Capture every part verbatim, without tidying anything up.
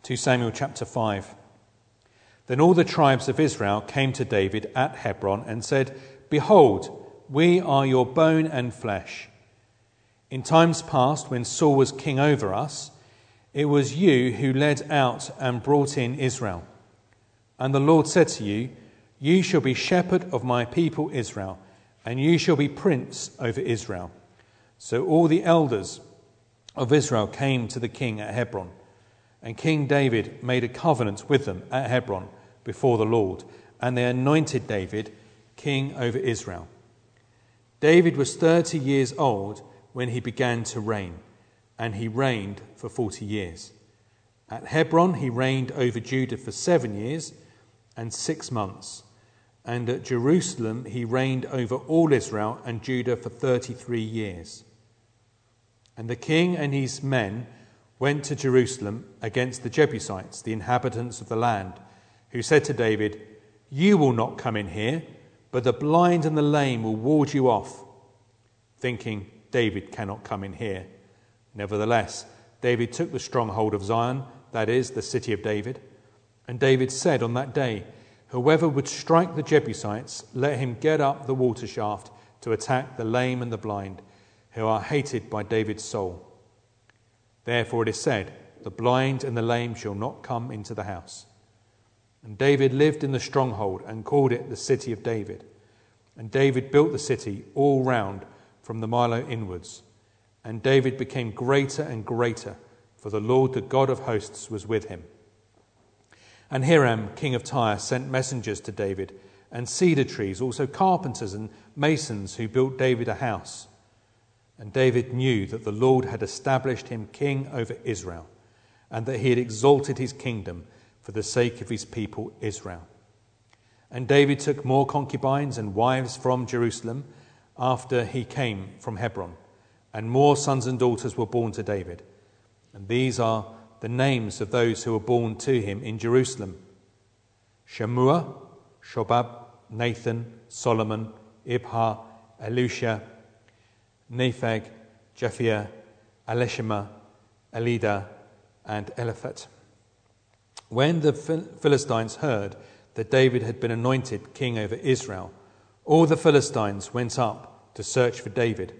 Second Samuel chapter five. Then all the tribes of Israel came to David at Hebron and said, "Behold, we are your bone and flesh. In times past, when Saul was king over us, it was you who led out and brought in Israel. And the Lord said to you, you shall be shepherd of my people Israel, and you shall be prince over Israel." So all the elders of Israel came to the king at Hebron, and King David made a covenant with them at Hebron before the Lord, and they anointed David king over Israel. David was thirty years old when he began to reign, and he reigned for forty years. At Hebron he reigned over Judah for seven years and six months, and at Jerusalem he reigned over all Israel and Judah for thirty-three years. And the king and his men went to Jerusalem against the Jebusites, the inhabitants of the land, who said to David, "You will not come in here, but the blind and the lame will ward you off," thinking, David cannot come in here. Nevertheless, David took the stronghold of Zion, that is, the city of David. And David said on that day, "Whoever would strike the Jebusites, let him get up the water shaft to attack the lame and the blind, who are hated by David's soul." Therefore it is said, "The blind and the lame shall not come into the house." And David lived in the stronghold and called it the city of David. And David built the city all round from the Millo inwards. And David became greater and greater, for the Lord, the God of hosts, was with him. And Hiram, king of Tyre, sent messengers to David, and cedar trees, also carpenters and masons who built David a house. And David knew that the Lord had established him king over Israel, and that he had exalted his kingdom for the sake of his people Israel. And David took more concubines and wives from Jerusalem after he came from Hebron, and more sons and daughters were born to David. And these are the names of those who were born to him in Jerusalem: Shammua, Shobab, Nathan, Solomon, Ibhar, Elisha, Nepheg, Japhia, Elishama, Elida, and Eliphat. When the Philistines heard that David had been anointed king over Israel, all the Philistines went up to search for David.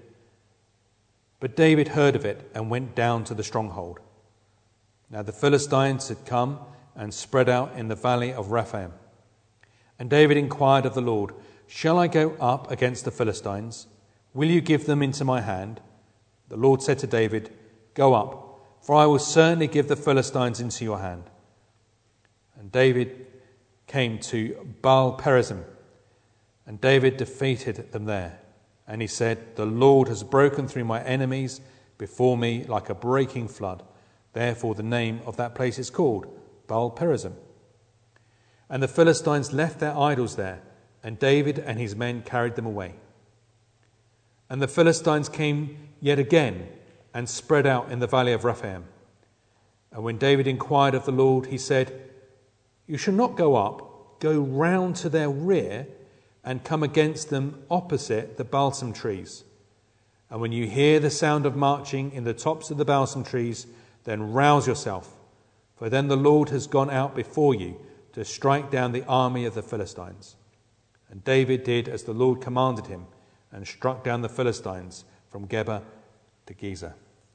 But David heard of it and went down to the stronghold. Now the Philistines had come and spread out in the valley of Rephaim. And David inquired of the Lord, "Shall I go up against the Philistines? Will you give them into my hand?" The Lord said to David, "Go up, for I will certainly give the Philistines into your hand." And David came to Baal Perazim, and David defeated them there. And he said, "The Lord has broken through my enemies before me like a breaking flood." Therefore the name of that place is called Baal Perazim. And the Philistines left their idols there, and David and his men carried them away. And the Philistines came yet again and spread out in the valley of Rephaim. And when David inquired of the Lord, he said, "You shall not go up, go round to their rear and come against them opposite the balsam trees. And when you hear the sound of marching in the tops of the balsam trees, then rouse yourself, for then the Lord has gone out before you to strike down the army of the Philistines." And David did as the Lord commanded him, and struck down the Philistines from Geba to Gezer.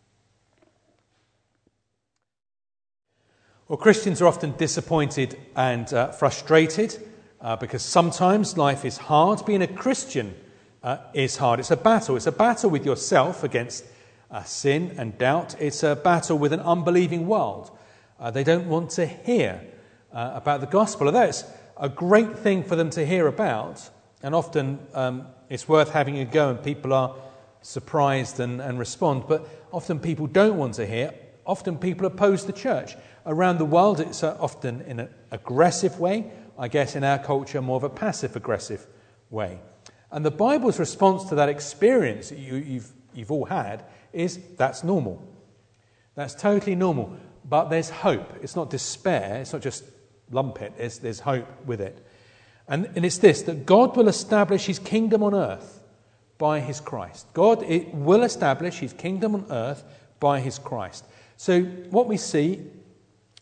Well, Christians are often disappointed and uh, frustrated uh, because sometimes life is hard. Being a Christian uh, is hard. It's a battle. It's a battle with yourself against uh, sin and doubt. It's a battle with an unbelieving world. Uh, they don't want to hear uh, about the gospel, although it's a great thing for them to hear about, and often um, it's worth having a go and people are surprised and, and respond, but often people don't want to hear. Often people oppose the church. Around the world it's uh, often in an aggressive way. I guess in our culture more of a passive-aggressive way. And the Bible's response to that experience that you, you've, you've all had is that's normal. That's totally normal. But there's hope. It's not despair. It's not just lump it. It's, there's hope with it. And, and it's this, that God will establish his kingdom on earth by his Christ. God it will establish his kingdom on earth by his Christ. So what we see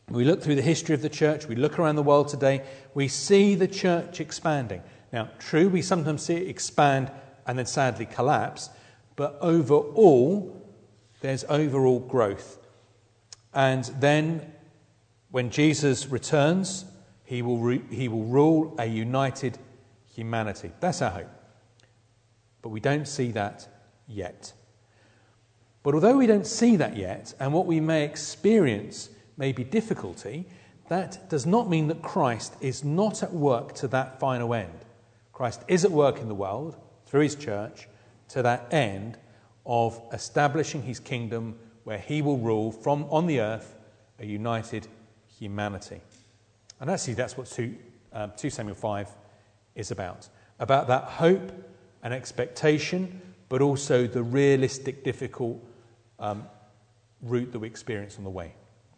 We look through the history of the church, we look around the world today, we see the church expanding. Now, true, we sometimes see it expand and then sadly collapse, but overall, there's overall growth. And then, when Jesus returns, he will re- he will rule a united humanity. That's our hope. But we don't see that yet. But although we don't see that yet, and what we may experience may be difficulty, that does not mean that Christ is not at work to that final end. Christ is at work in the world, through his church, to that end of establishing his kingdom where he will rule from on the earth a united humanity. And actually that's what two, uh, two Samuel five is about. About that hope and expectation, but also the realistic, difficult um, route that we experience on the way.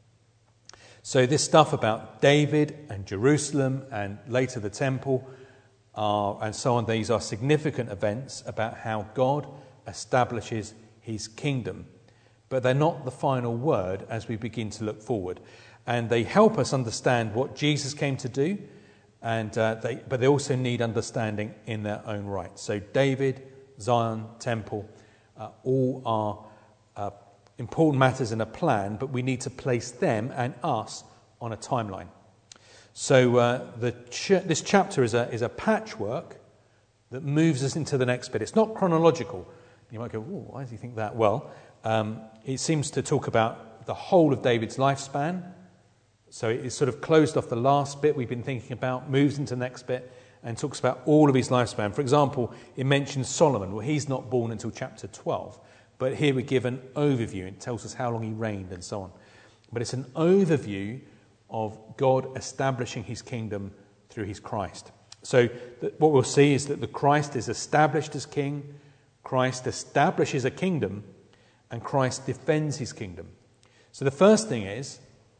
So this stuff about David and Jerusalem and later the temple uh, and so on, these are significant events about how God establishes his kingdom. But they're not the final word as we begin to look forward. And they help us understand what Jesus came to do, and uh, they, but they also need understanding in their own right. So David, Zion, temple, uh, all are uh, important matters in a plan, but we need to place them and us on a timeline. So uh, the ch- this chapter is a, is a patchwork that moves us into the next bit. It's not chronological. You might go, oh, why does he think that? Well, um, it seems to talk about the whole of David's lifespan. So it's sort of closed off the last bit we've been thinking about, moves into the next bit, and talks about all of his lifespan. For example, it mentions Solomon. Well, he's not born until chapter twelve. But here we give an overview. It tells us how long he reigned and so on. But it's an overview of God establishing his kingdom through his Christ. So that what we'll see is that the Christ is established as king, Christ establishes a kingdom, and Christ defends his kingdom. So the first thing is,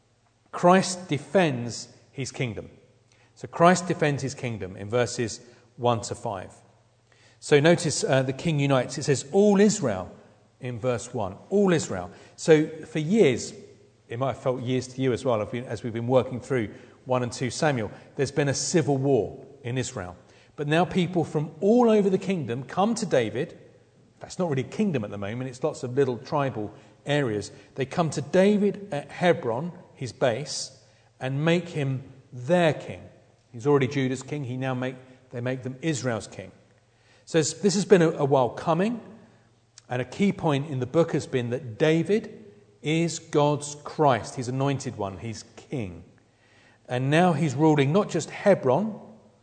Christ defends his kingdom. So Christ defends his kingdom in verses one to five. So notice uh, the king unites. It says, all Israel in verse one. All Israel. So for years, it might have felt years to you as well, as we've been working through one and two Samuel, there's been a civil war in Israel. But now people from all over the kingdom come to David. That's not really a kingdom at the moment. It's lots of little tribal areas. They come to David at Hebron, his base, and make him their king. He's already Judah's king. He now make they make them Israel's king. So this has been a, a while coming, and a key point in the book has been that David is God's Christ, his anointed one, his king. And now he's ruling not just Hebron,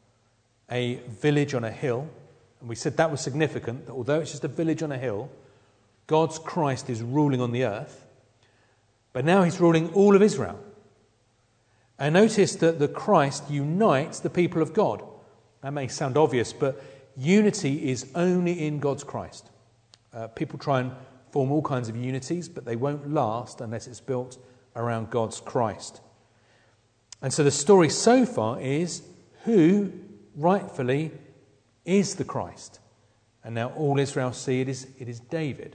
a village on a hill, and we said that was significant, that although it's just a village on a hill, God's Christ is ruling on the earth, but now he's ruling all of Israel. And notice that the Christ unites the people of God. That may sound obvious, but unity is only in God's Christ. Uh, people try and form all kinds of unities, but they won't last unless it's built around God's Christ. And so the story so far is who rightfully is the Christ. And now all Israel see it is, it is David.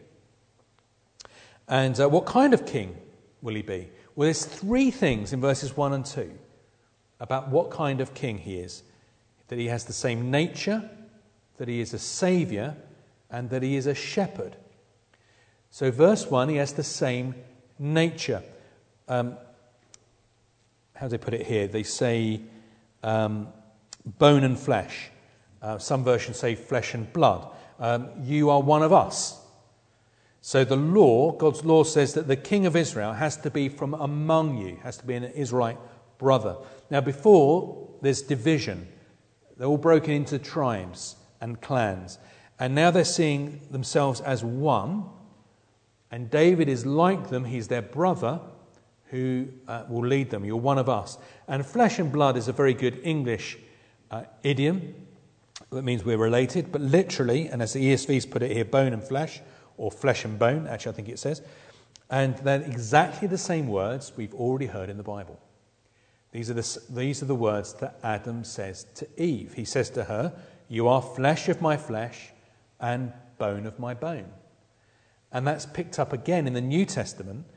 And uh, what kind of king will he be? Well, there's three things in verses one and two about what kind of king he is. That he has the same nature, that he is a saviour, and that he is a shepherd. So verse one, he has the same nature. Um, how do they put it here? They say um, bone and flesh. Uh, some versions say flesh and blood. Um, you are one of us. So the law, God's law says that the king of Israel has to be from among you, has to be an Israelite brother. Now before, there's division. They're all broken into tribes and clans. And now they're seeing themselves as one. And David is like them. He's their brother who uh, will lead them. You're one of us. And flesh and blood is a very good English uh, idiom. That means we're related. But literally, and as the E S V's put it here, bone and flesh, or flesh and bone, actually I think it says. And they're exactly the same words we've already heard in the Bible. These are the, these are the words that Adam says to Eve. He says to her, you are flesh of my flesh and bone of my bone. And that's picked up again in the New Testament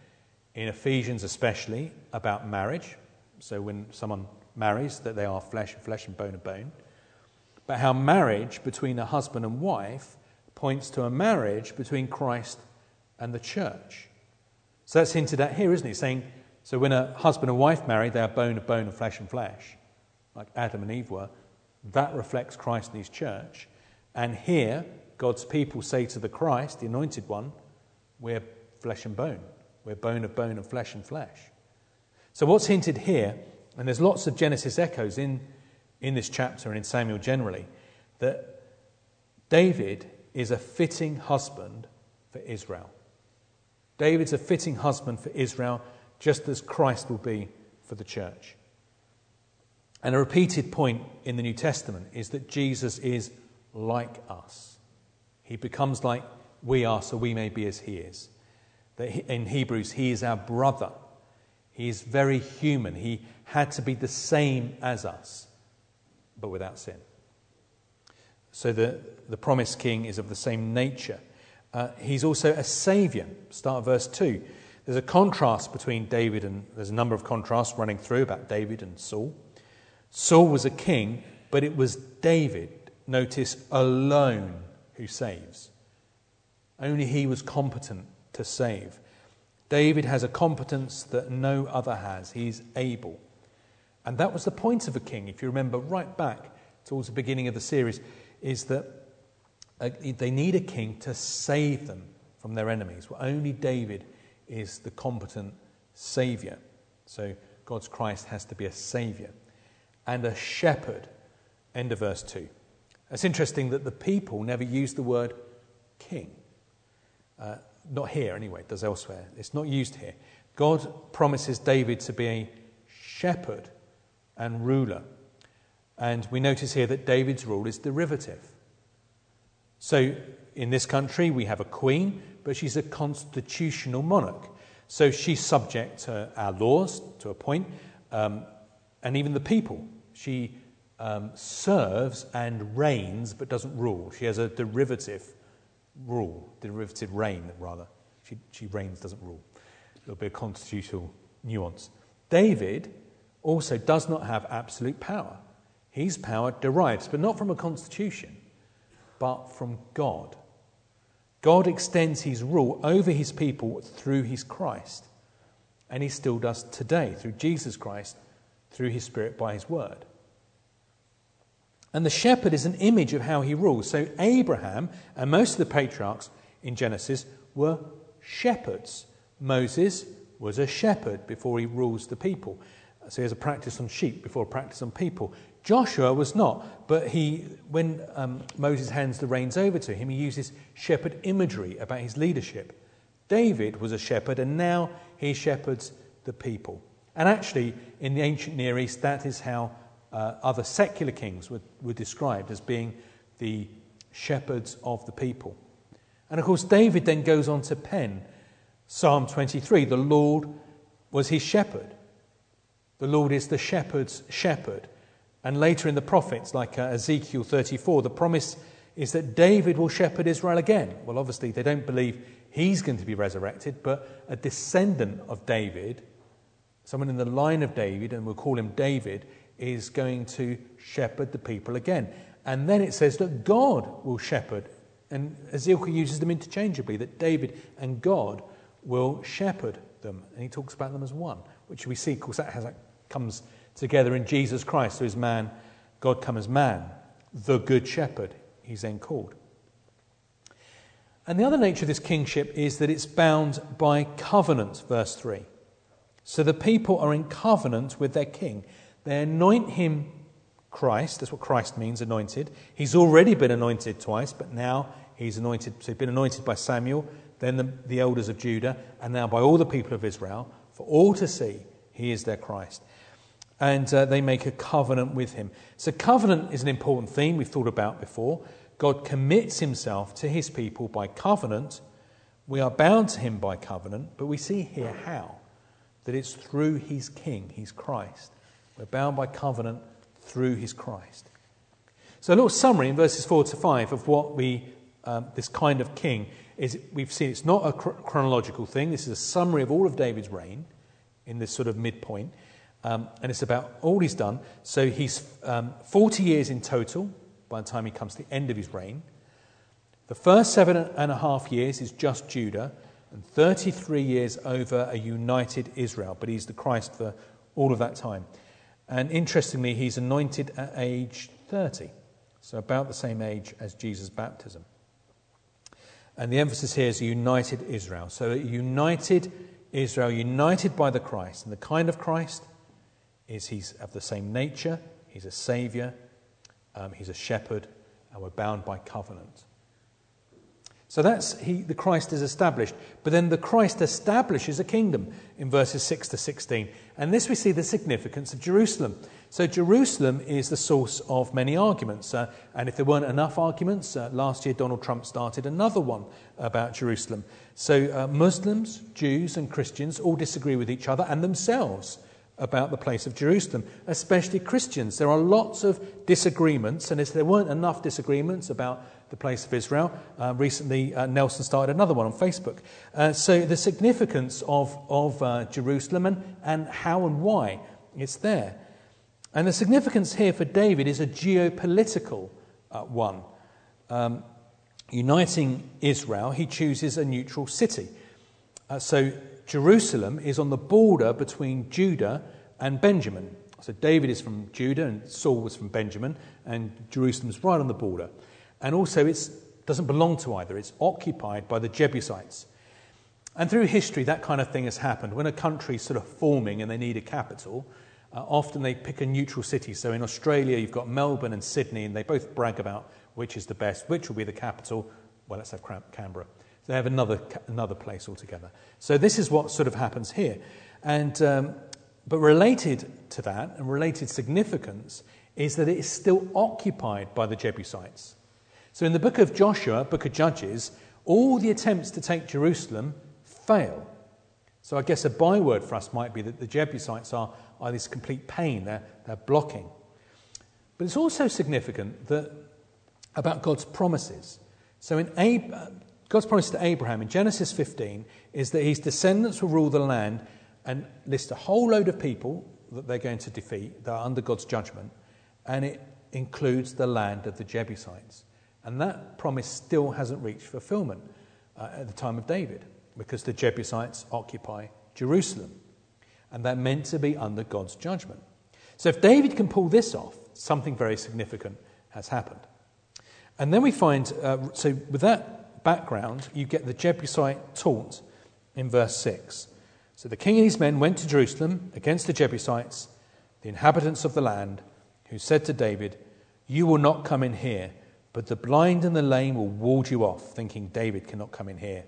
in Ephesians especially, about marriage. So when someone marries, that they are flesh and flesh and bone and bone. But how marriage between a husband and wife points to a marriage between Christ and the church. So that's hinted at here, isn't it? Saying, so when a husband and wife marry, they are bone of bone and flesh and flesh, like Adam and Eve were. That reflects Christ and his church. And here, God's people say to the Christ, the anointed one, we're flesh and bone. We're bone of bone and flesh and flesh. So what's hinted here, and there's lots of Genesis echoes in, in this chapter and in Samuel generally, that David is a fitting husband for Israel. David's a fitting husband for Israel, just as Christ will be for the church. And a repeated point in the New Testament is that Jesus is like us. He becomes like we are, so we may be as he is. That he, in Hebrews, he is our brother. He is very human. He had to be the same as us, but without sin. So the, the promised king is of the same nature. Uh, he's also a saviour. Start at verse two. There's a contrast between David and, there's a number of contrasts running through about David and Saul. Saul was a king, but it was David, notice, alone who saves. Only he was competent to save. David has a competence that no other has. He's able. And that was the point of a king, if you remember right back towards the beginning of the series, is that uh, they need a king to save them from their enemies. Well, only David is the competent saviour. So God's Christ has to be a saviour. And a shepherd. End of verse two. It's interesting that the people never use the word king. Uh, not here anyway, it does elsewhere. It's not used here. God promises David to be a shepherd and ruler. And we notice here that David's rule is derivative. So in this country we have a queen, but she's a constitutional monarch. So she's subject to our laws to a point, um, and even the people. She um, serves and reigns, but doesn't rule. She has a derivative rule, derivative reign, rather. She, she reigns, doesn't rule. There'll be a constitutional nuance. David also does not have absolute power. His power derives, but not from a constitution, but from God. God extends his rule over his people through his Christ. And he still does today, through Jesus Christ, through his Spirit, by his word. And the shepherd is an image of how he rules. So Abraham and most of the patriarchs in Genesis were shepherds. Moses was a shepherd before he rules the people. So he has a practice on sheep before a practice on people. Joshua was not, but he, when um, Moses hands the reins over to him, he uses shepherd imagery about his leadership. David was a shepherd, and now he shepherds the people. And actually, in the ancient Near East, that is how uh, other secular kings were, were described, as being the shepherds of the people. And of course, David then goes on to pen Psalm twenty-three. The Lord was his shepherd. The Lord is the shepherd's shepherd. And later in the prophets, like uh, Ezekiel thirty-four, the promise is that David will shepherd Israel again. Well, obviously, they don't believe he's going to be resurrected, but a descendant of David, someone in the line of David, and we'll call him David, is going to shepherd the people again. And then it says that God will shepherd. And Ezekiel uses them interchangeably, that David and God will shepherd them. And he talks about them as one, which we see, of course, that, has, that comes together in Jesus Christ, who is man, God come as man, the good shepherd, he's then called. And the other nature of this kingship is that it's bound by covenant, verse three. So the people are in covenant with their king. They anoint him Christ, that's what Christ means, anointed. He's already been anointed twice, but now he's anointed, so he's been anointed by Samuel, then the, the elders of Judah, and now by all the people of Israel, for all to see he is their Christ. And uh, they make a covenant with him. So covenant is an important theme we've thought about before. God commits himself to his people by covenant. We are bound to him by covenant, but we see here how. That it's through his king, his Christ. We're bound by covenant through his Christ. So a little summary in verses four to five of what we, um, this kind of king. is we've seen it's not a chronological thing. This is a summary of all of David's reign in this sort of midpoint. Um, and it's about all he's done. So he's um, forty years in total by the time he comes to the end of his reign. The first seven and a half years is just Judah, and thirty-three years over a united Israel. But he's the Christ for all of that time. And interestingly, he's anointed at age thirty, so about the same age as Jesus' baptism. And the emphasis here is a united Israel. So a united Israel, united by the Christ. And the kind of Christ is he's of the same nature, he's a saviour, um, he's a shepherd, and we're bound by covenant. So that's he, the Christ is established. But then the Christ establishes a kingdom in verses six to sixteen. And this we see the significance of Jerusalem. So Jerusalem is the source of many arguments. Uh, and if there weren't enough arguments, uh, last year Donald Trump started another one about Jerusalem. So uh, Muslims, Jews and Christians all disagree with each other and themselves about the place of Jerusalem, especially Christians. There are lots of disagreements, and if there weren't enough disagreements about the place of Israel, uh, recently uh, Nelson started another one on Facebook. Uh, so the significance of, of uh, Jerusalem and, and how and why it's there. And the significance here for David is a geopolitical uh, one. Um, uniting Israel, he chooses a neutral city. Uh, so Jerusalem is on the border between Judah and Benjamin. So David is from Judah and Saul was from Benjamin, and Jerusalem's right on the border. And also it doesn't belong to either. It's occupied by the Jebusites. And through history, that kind of thing has happened. When a country's sort of forming and they need a capital, uh, often they pick a neutral city. So in Australia, you've got Melbourne and Sydney, and they both brag about which is the best, which will be the capital. Well, let's have Canberra. They have another another place altogether. So this is what sort of happens here. And um, but related to that, and related significance, is that it is still occupied by the Jebusites. So in the book of Joshua, book of Judges, all the attempts to take Jerusalem fail. So I guess a byword for us might be that the Jebusites are, are this complete pain. They're, they're blocking. But it's also significant that about God's promises. So in Ab- God's promise to Abraham in Genesis fifteen is that his descendants will rule the land, and list a whole load of people that they're going to defeat that are under God's judgment, and it includes the land of the Jebusites. And that promise still hasn't reached fulfillment uh, at the time of David, because the Jebusites occupy Jerusalem, and they're meant to be under God's judgment. So if David can pull this off, something very significant has happened. And then we find, uh, so with that background, you get the Jebusite taunt in verse six. So the king and his men went to Jerusalem against the Jebusites, the inhabitants of the land, who said to David, "You will not come in here, but the blind and the lame will ward you off," thinking David cannot come in here.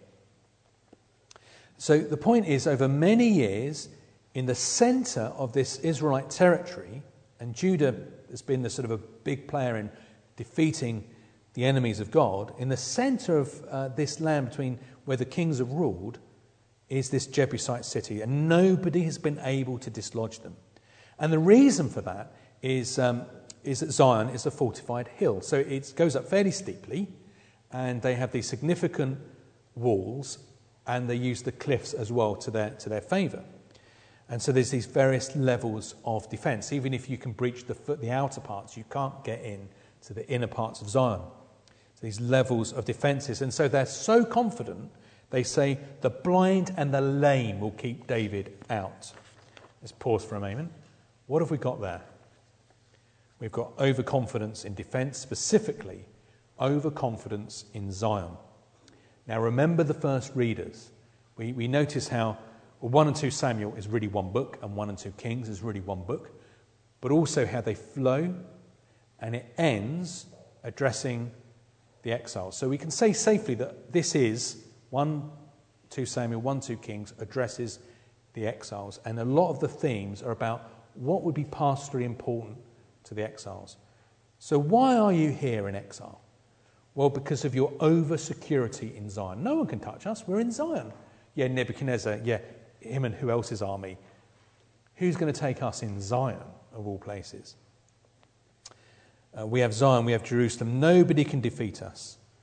So the point is, over many years, in the centre of this Israelite territory, and Judah has been the sort of a big player in defeating the enemies of God, in the centre of uh, this land between where the kings have ruled is this Jebusite city, and nobody has been able to dislodge them. And the reason for that is, um, is that Zion is a fortified hill. So it goes up fairly steeply, and they have these significant walls, and they use the cliffs as well to their, to their favour. And so there's these various levels of defence. Even if you can breach the, the outer parts, you can't get in to the inner parts of Zion. So these levels of defences. And so they're so confident, they say, the blind and the lame will keep David out. Let's pause for a moment. What have we got there? We've got overconfidence in defence, specifically overconfidence in Zion. Now remember the first readers. We, we notice how well, one and two Samuel is really one book, and one and two Kings is really one book, but also how they flow, and it ends addressing the exiles. So we can say safely that this is one, two Samuel, one, two Kings addresses the exiles, and a lot of the themes are about what would be pastorally important to the exiles. So why are you here in exile? Well, because of your over-security in Zion. No one can touch us. We're in Zion. Yeah, Nebuchadnezzar, yeah, him and who else's army? Who's going to take us in Zion, of all places? Uh, we have Zion, we have Jerusalem. Nobody can defeat us.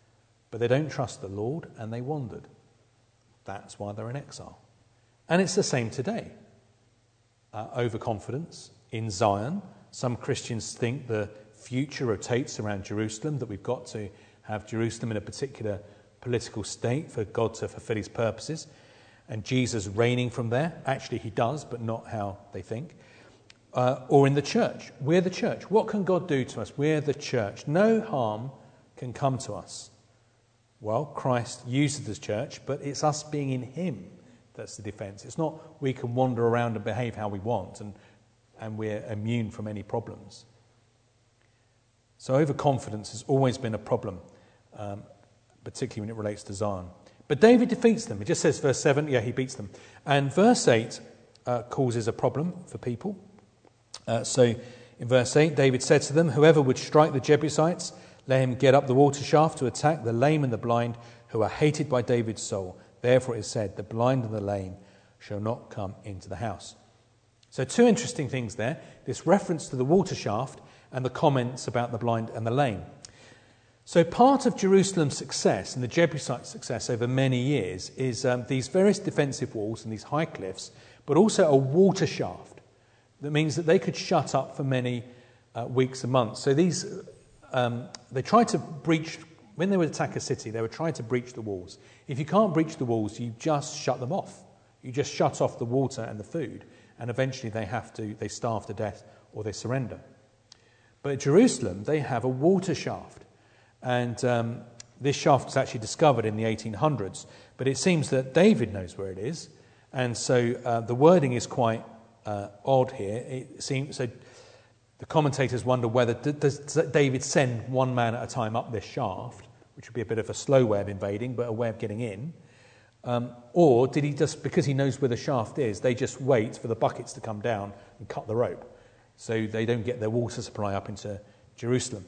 But they don't trust the Lord and they wandered. That's why they're in exile. And it's the same today. Uh, overconfidence in Zion. Some Christians think the future rotates around Jerusalem, that we've got to have Jerusalem in a particular political state for God to fulfill his purposes, and Jesus reigning from there. Actually, he does, but not how they think. Uh, or in the church. We're the church. What can God do to us? We're the church. No harm can come to us. Well, Christ uses the church, but it's us being in him that's the defence. It's not we can wander around and behave how we want and, and we're immune from any problems. So overconfidence has always been a problem, um, particularly when it relates to Zion. But David defeats them. It just says, verse seven, yeah, he beats them. And verse eight uh, causes a problem for people. Uh, so in verse eight, David said to them, whoever would strike the Jebusites, let him get up the water shaft to attack the lame and the blind, who are hated by David's soul. Therefore it is said, the blind and the lame shall not come into the house. So two interesting things there. This reference to the water shaft and the comments about the blind and the lame. So part of Jerusalem's success and the Jebusite success over many years is um, these various defensive walls and these high cliffs, but also a water shaft. That means that they could shut up for many uh, weeks and months. So these, um, they tried to breach, when they would attack a city, they would try to breach the walls. If you can't breach the walls, you just shut them off. You just shut off the water and the food, and eventually they have to, they starve to death or they surrender. But at Jerusalem, they have a water shaft. And um, this shaft was actually discovered in the eighteen hundreds. But it seems that David knows where it is. And so uh, the wording is quite uh, odd here. It seems so. The commentators wonder whether does David send one man at a time up this shaft, which would be a bit of a slow way of invading, but a way of getting in. Um, or did he just, because he knows where the shaft is, they just wait for the buckets to come down and cut the rope, so they don't get their water supply up into Jerusalem.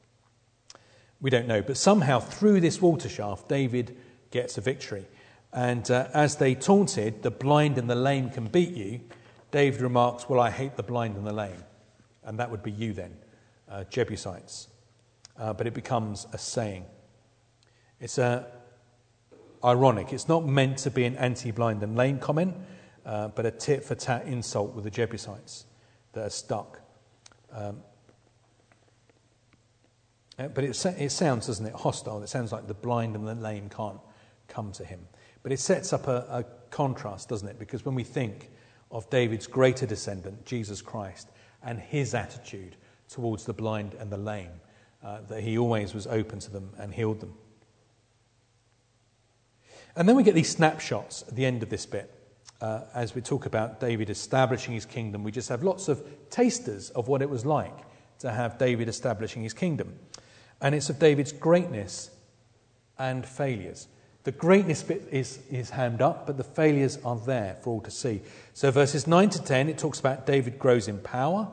We don't know. But somehow through this water shaft, David gets a victory. And uh, as they taunted, the blind and the lame can beat you, David remarks, well, I hate the blind and the lame. And that would be you then, uh, Jebusites. Uh, but it becomes a saying. It's uh, ironic. It's not meant to be an anti-blind and lame comment, uh, but a tit-for-tat insult with the Jebusites that are stuck. Um, but it, it sounds, doesn't it, hostile. It sounds like the blind and the lame can't come to him. But it sets up a, a contrast, doesn't it? Because when we think of David's greater descendant, Jesus Christ, and his attitude towards the blind and the lame, uh, that he always was open to them and healed them. And then we get these snapshots at the end of this bit. Uh, as we talk about David establishing his kingdom, we just have lots of tasters of what it was like to have David establishing his kingdom. And it's of David's greatness and failures. The greatness bit is, is hammed up, but the failures are there for all to see. So verses nine to ten, it talks about David grows in power,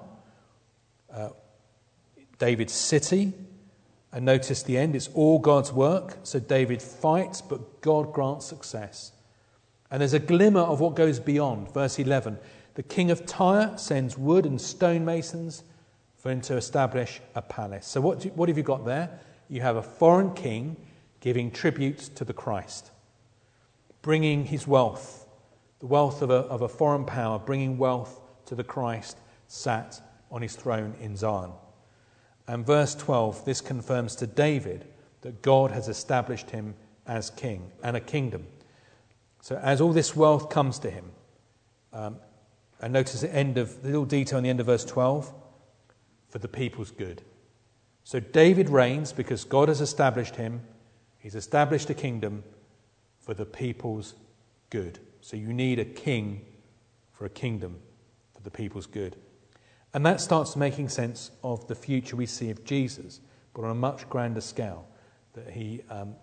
uh, David's city, and notice the end, it's all God's work. So David fights, but God grants success. And there's a glimmer of what goes beyond. Verse eleven, the king of Tyre sends wood and stonemasons for him to establish a palace. So what, do, what have you got there? You have a foreign king giving tribute to the Christ, bringing his wealth, the wealth of a, of a foreign power, bringing wealth to the Christ sat on his throne in Zion. And verse twelve, this confirms to David that God has established him as king and a kingdom. So as all this wealth comes to him, um, and notice the end of the little detail in the end of verse twelve, for the people's good. So David reigns because God has established him. He's established a kingdom for the people's good. So you need a king for a kingdom for the people's good. And that starts making sense of the future we see of Jesus, but on a much grander scale, that he um,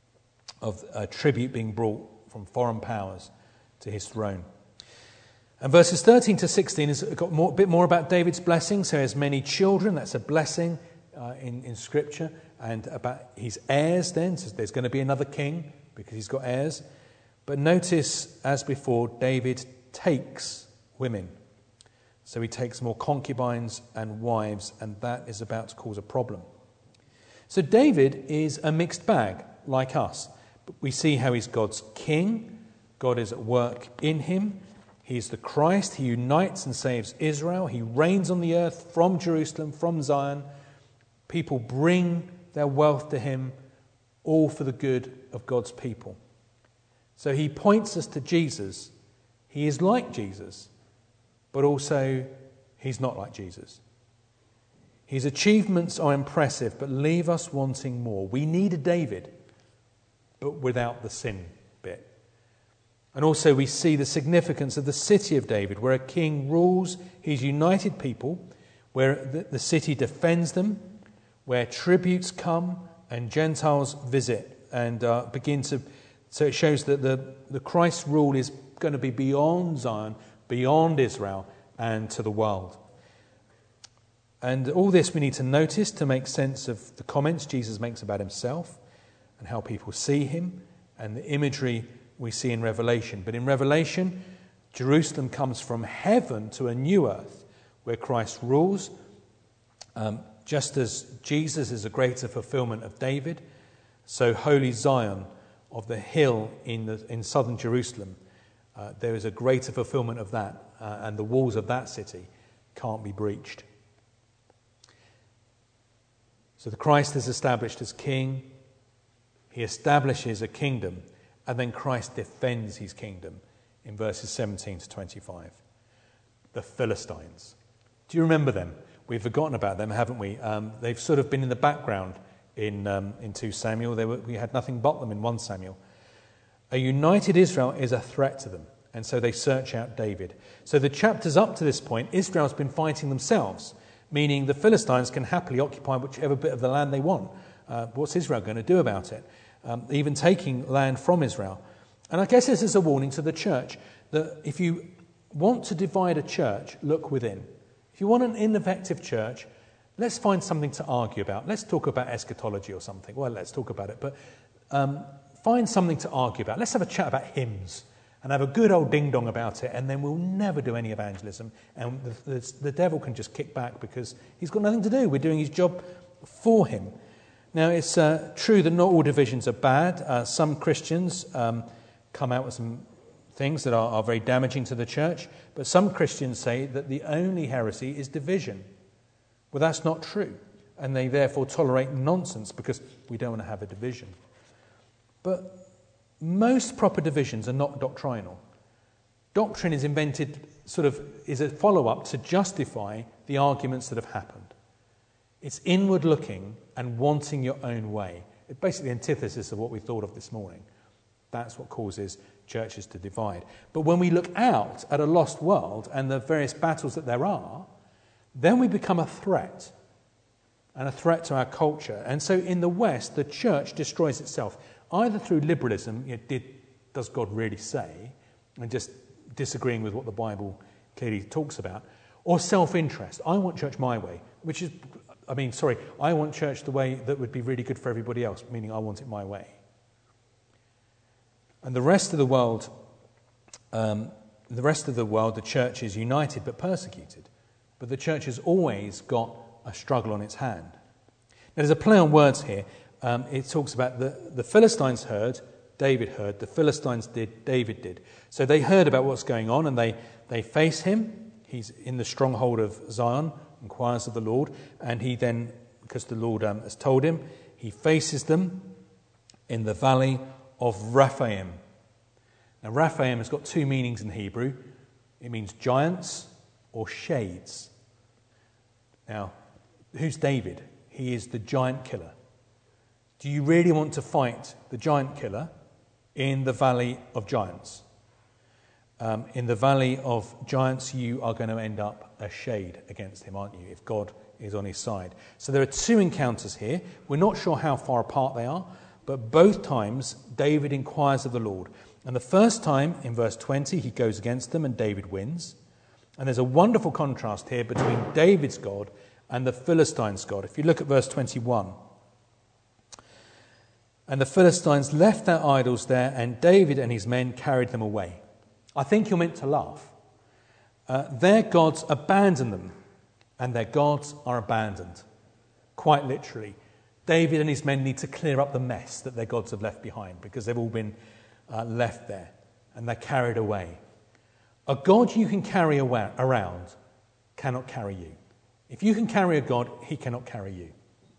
of a tribute being brought from foreign powers to his throne. And verses thirteen to sixteen has got more, a bit more about David's blessing. So he has many children, that's a blessing uh, in, in Scripture. And about his heirs then, so there's going to be another king because he's got heirs. But notice, as before, David takes women. So he takes more concubines and wives, and that is about to cause a problem. So David is a mixed bag. like us. But we see how he's God's king. God is at work in him. He's the Christ. He unites and saves Israel. He reigns on the earth from Jerusalem, from Zion. People bring their wealth to him, all for the good of God's people. So he points us to Jesus. He is like Jesus, but also he's not like Jesus. His achievements are impressive, but leave us wanting more. We need a David, but without the sin bit. And also we see the significance of the city of David, where a king rules his united people, where the, the city defends them, where tributes come and Gentiles visit and uh, begin to... So it shows that the, the Christ's rule is going to be beyond Zion, beyond Israel, and to the world. And all this we need to notice to make sense of the comments Jesus makes about himself and how people see him and the imagery we see in Revelation. But in Revelation, Jerusalem comes from heaven to a new earth where Christ rules. Um, just as Jesus is a greater fulfillment of David, so holy Zion of the hill in, the, in southern Jerusalem, uh, there is a greater fulfillment of that, uh, and the walls of that city can't be breached. So the Christ is established as king. He establishes a kingdom, and then Christ defends his kingdom in verses seventeen to twenty-five. The Philistines. Do you remember them? We've forgotten about them, haven't we? Um, they've sort of been in the background in um, in Second Samuel. They were, we had nothing but them in First Samuel. A united Israel is a threat to them, and so they search out David. So the chapters up to this point, Israel's been fighting themselves, meaning the Philistines can happily occupy whichever bit of the land they want. Uh, what's Israel going to do about it? Um, even taking land from Israel. And I guess this is a warning to the church that if you want to divide a church, look within. If you want an ineffective church, let's find something to argue about. Let's talk about eschatology or something. Well, let's talk about it. But um, find something to argue about. Let's have a chat about hymns and have a good old ding-dong about it, and then we'll never do any evangelism. And the, the, the devil can just kick back because he's got nothing to do. We're doing his job for him. Now, it's uh, true that not all divisions are bad. Uh, some Christians um, come out with some things that are, are very damaging to the church, but some Christians say that the only heresy is division. Well, that's not true, and they therefore tolerate nonsense because we don't want to have a division. But most proper divisions are not doctrinal. Doctrine is invented, sort of, is a follow-up to justify the arguments that have happened. It's inward looking and wanting your own way. It's basically the antithesis of what we thought of this morning. That's what causes churches to divide. But when we look out at a lost world and the various battles that there are, then we become a threat, and a threat to our culture. And so in the West, the church destroys itself, either through liberalism, you know, did, does God really say, and just disagreeing with what the Bible clearly talks about, or self-interest. I want church my way, which is, I mean, sorry, I want church the way that would be really good for everybody else, meaning I want it my way. And the rest of the world, um, the rest of the world, the church is united but persecuted. But the church has always got a struggle on its hand. Now, there's a play on words here. Um, it talks about the, the Philistines heard, David heard, the Philistines did, David did. So they heard about what's going on and they, they face him. He's in the stronghold of Zion, inquires of the Lord, and he then, because the Lord um, has told him, he faces them in the valley of Rephaim. Now, Rephaim has got two meanings in Hebrew. It means giants or shades. Now, who's David? He is the giant killer. Do you really want to fight the giant killer in the valley of giants? Um, in the valley of giants, you are going to end up a shade against him, aren't you, if God is on his side? So there are two encounters here. We're not sure how far apart they are, but both times David inquires of the Lord. And the first time, in verse twenty, he goes against them and David wins. And there's a wonderful contrast here between David's God and the Philistines' God. If you look at verse twenty-one. And the Philistines left their idols there, and David and his men carried them away. I think you're meant to laugh. Uh, their gods abandoned them, and their gods are abandoned. Quite literally. David and his men need to clear up the mess that their gods have left behind, because they've all been uh, left there and they're carried away. A God you can carry awa- around cannot carry you. If you can carry a God, he cannot carry you.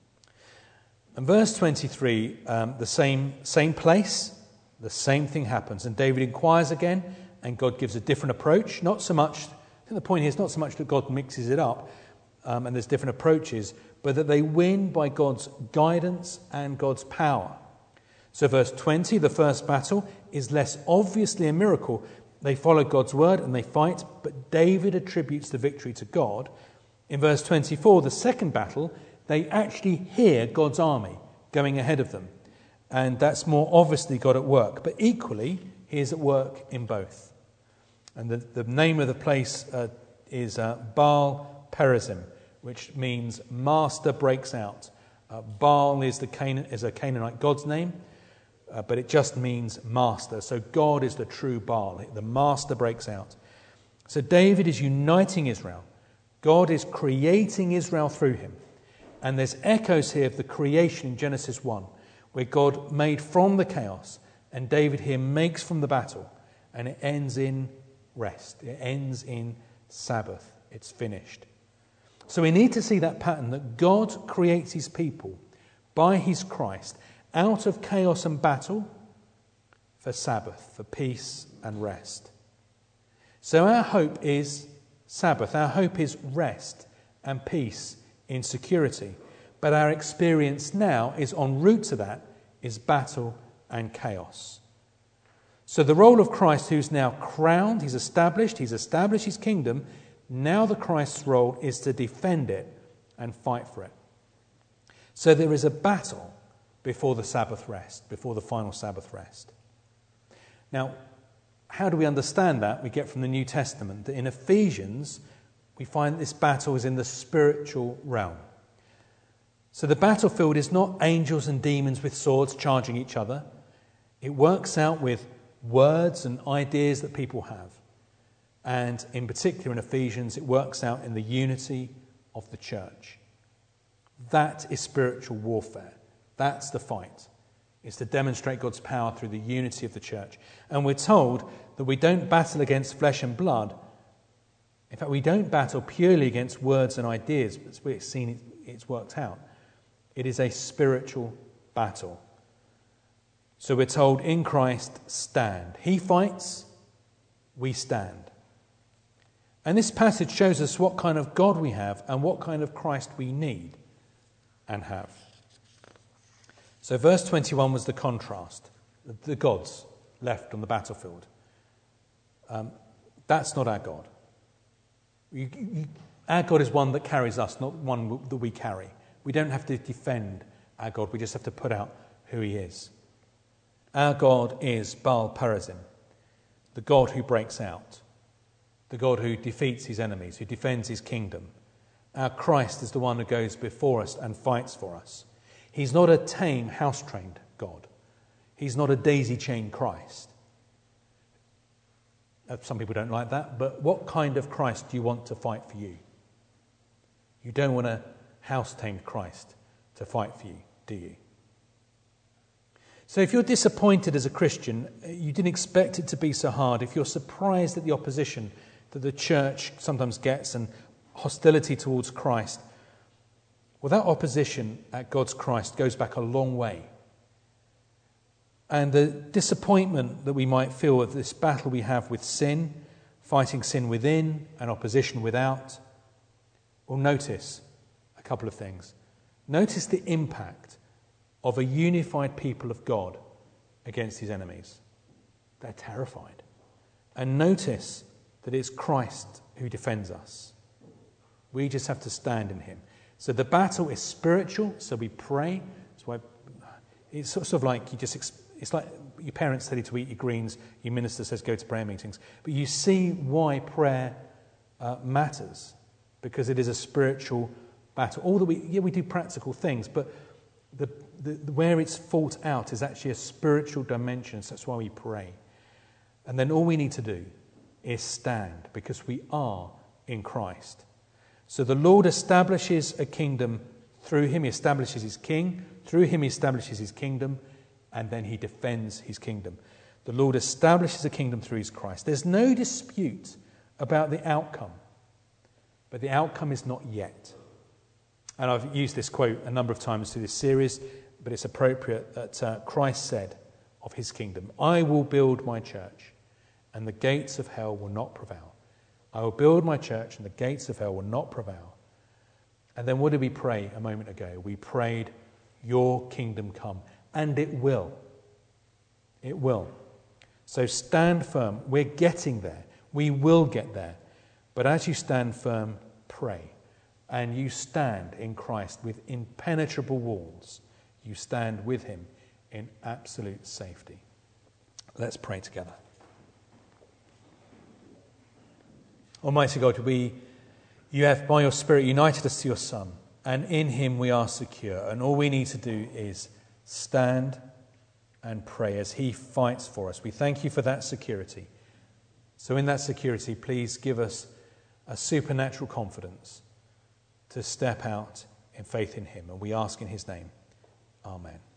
And verse twenty-three, um, the same, same place, the same thing happens. And David inquires again, and God gives a different approach. Not so much, I think the point here is not so much that God mixes it up, um, and there's different approaches, but that they win by God's guidance and God's power. So verse twenty, the first battle, is less obviously a miracle. They follow God's word and they fight, but David attributes the victory to God. In verse twenty-four, the second battle, they actually hear God's army going ahead of them. And that's more obviously God at work. But equally, he is at work in both. And the, the name of the place uh, is uh, Baal Perazim, which means master breaks out. Uh, Baal is, the Canaan, is a Canaanite god's name, uh, but it just means master. So God is the true Baal. The master breaks out. So David is uniting Israel. God is creating Israel through him. And there's echoes here of the creation in Genesis one, where God made from the chaos, and David here makes from the battle, and it ends in rest. It ends in Sabbath. It's finished. So we need to see that pattern, that God creates his people by his Christ out of chaos and battle for Sabbath, for peace and rest. So our hope is Sabbath. Our hope is rest and peace in security. But our experience now is en route to that is battle and chaos. So the role of Christ, who's now crowned, he's established, he's established his kingdom. Now the Christ's role is to defend it and fight for it. So there is a battle before the Sabbath rest, before the final Sabbath rest. Now, how do we understand that? We get from the New Testament that in Ephesians, we find this battle is in the spiritual realm. So the battlefield is not angels and demons with swords charging each other. It works out with words and ideas that people have. And in particular in Ephesians, it works out in the unity of the church. That is spiritual warfare. That's the fight. It's to demonstrate God's power through the unity of the church. And we're told that we don't battle against flesh and blood. In fact, we don't battle purely against words and ideas, but we've seen it, it's worked out. It is a spiritual battle. So we're told in Christ, stand. He fights, we stand. And this passage shows us what kind of God we have and what kind of Christ we need and have. So verse twenty-one was the contrast, the gods left on the battlefield. Um, that's not our God. You, you, our God is one that carries us, not one that we carry. We don't have to defend our God, we just have to put out who he is. Our God is Baal Perazim, the God who breaks out, the God who defeats his enemies, who defends his kingdom. Our Christ is the one who goes before us and fights for us. He's not a tame, house-trained God. He's not a daisy-chained Christ. Some people don't like that, but what kind of Christ do you want to fight for you? You don't want a house-tamed Christ to fight for you, do you? So if you're disappointed as a Christian, you didn't expect it to be so hard, if you're surprised at the opposition that the church sometimes gets and hostility towards Christ, well, that opposition at God's Christ goes back a long way. And the disappointment that we might feel of this battle we have with sin, fighting sin within and opposition without, well, notice a couple of things. Notice the impact of a unified people of God against his enemies. They're terrified. And notice that it's Christ who defends us. We just have to stand in him. So the battle is spiritual, so we pray. That's why it's sort of like you just, it's like your parents tell you to eat your greens, your minister says go to prayer meetings. But you see why prayer uh, matters, because it is a spiritual battle. All that we, yeah, we do practical things, but the, the where it's fought out is actually a spiritual dimension, so that's why we pray. And then all we need to do is stand, because we are in Christ. So the Lord establishes a kingdom Through him he establishes his king. Through him he establishes his kingdom. And then he defends his kingdom. The Lord establishes a kingdom through his Christ. There's no dispute about the outcome. But the outcome is not yet. And I've used this quote a number of times through this series, but it's appropriate that uh, Christ said of his kingdom, I will build my church, and the gates of hell will not prevail. I will build my church, and the gates of hell will not prevail. And then what did we pray a moment ago? We prayed, your kingdom come. And it will. It will. So stand firm. We're getting there. We will get there. But as you stand firm, pray. And you stand in Christ with impenetrable walls. You stand with him in absolute safety. Let's pray together. Almighty God, we, you have by your Spirit united us to your Son, and in him we are secure. And all we need to do is stand and pray as he fights for us. We thank you for that security. So in that security, please give us a supernatural confidence to step out in faith in him. And we ask in his name. Amen.